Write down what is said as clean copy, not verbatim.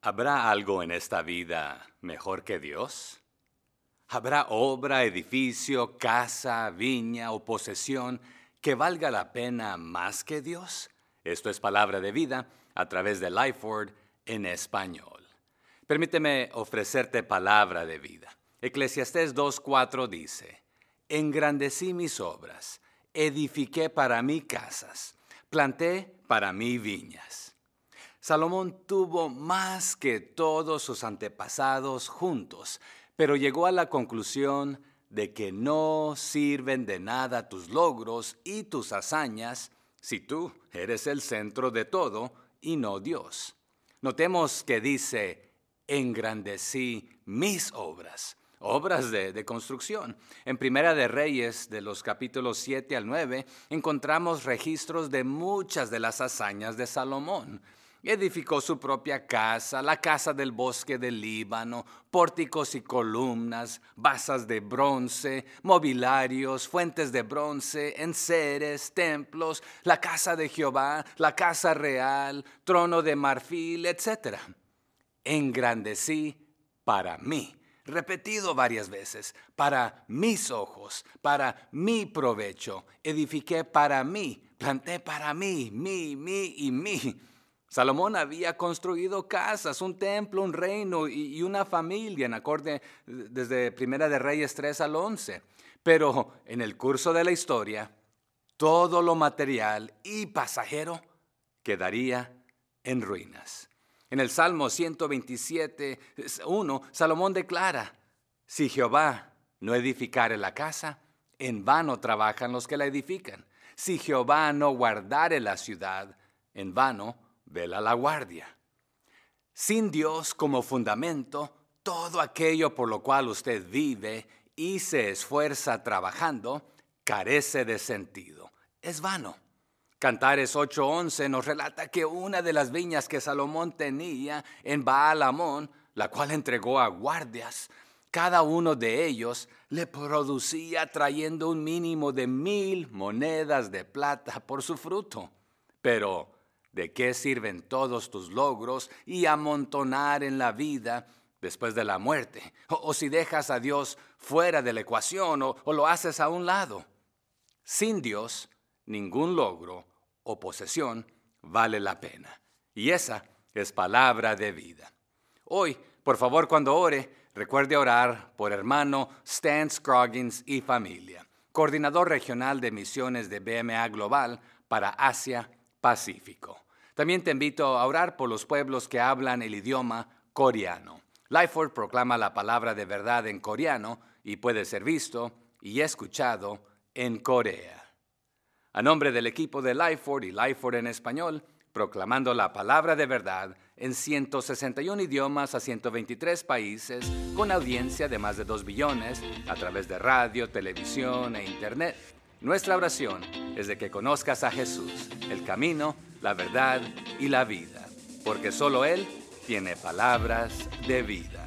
¿Habrá algo en esta vida mejor que Dios? ¿Habrá obra, edificio, casa, viña o posesión que valga la pena más que Dios? Esto es Palabra de Vida a través de Lifeword en español. Permíteme ofrecerte palabra de vida. Eclesiastés 2:4 dice: Engrandecí mis obras, edifiqué para mí casas, planté para mí viñas. Salomón tuvo más que todos sus antepasados juntos, pero llegó a la conclusión de que no sirven de nada tus logros y tus hazañas si tú eres el centro de todo y no Dios. Notemos que dice: engrandecí mis obras. Obras de construcción. En Primera de Reyes, de los capítulos 7 al 9, encontramos registros de muchas de las hazañas de Salomón. Edificó su propia casa, la casa del bosque del Líbano, pórticos y columnas, basas de bronce, mobiliarios, fuentes de bronce, enseres, templos, la casa de Jehová, la casa real, trono de marfil, etc. Engrandecí para mí. Repetido varias veces, para mis ojos, para mi provecho, edifiqué para mí, planté para mí, mí. Salomón había construido casas, un templo, un reino y una familia, en acorde desde Primera de Reyes 3 al 11. Pero en el curso de la historia, todo lo material y pasajero quedaría en ruinas. En el Salmo 127:1, Salomón declara: si Jehová no edificare la casa, en vano trabajan los que la edifican. Si Jehová no guardare la ciudad, en vano vela la guardia. Sin Dios como fundamento, todo aquello por lo cual usted vive y se esfuerza trabajando carece de sentido. Es vano. Cantares 8:11 nos relata que una de las viñas que Salomón tenía en Baal-Hamón, la cual entregó a guardias, cada uno de ellos le producía trayendo un mínimo de 1,000 monedas de plata por su fruto. Pero ¿de qué sirven todos tus logros y amontonar en la vida después de la muerte? O si dejas a Dios fuera de la ecuación o lo haces a un lado. Sin Dios, ningún logro o posesión vale la pena. Y esa es palabra de vida. Hoy, por favor, cuando ore, recuerde orar por hermano Stan Scroggins y familia, coordinador regional de misiones de BMA Global para Asia-Pacífico. También te invito a orar por los pueblos que hablan el idioma coreano. Lifeword proclama la palabra de verdad en coreano y puede ser visto y escuchado en Corea. A nombre del equipo de Lifeword y Lifeword en español, proclamando la palabra de verdad en 161 idiomas a 123 países, con audiencia de más de 2 billones a través de radio, televisión e internet. Nuestra oración es de que conozcas a Jesús, el camino, la verdad y la vida, porque solo Él tiene palabras de vida.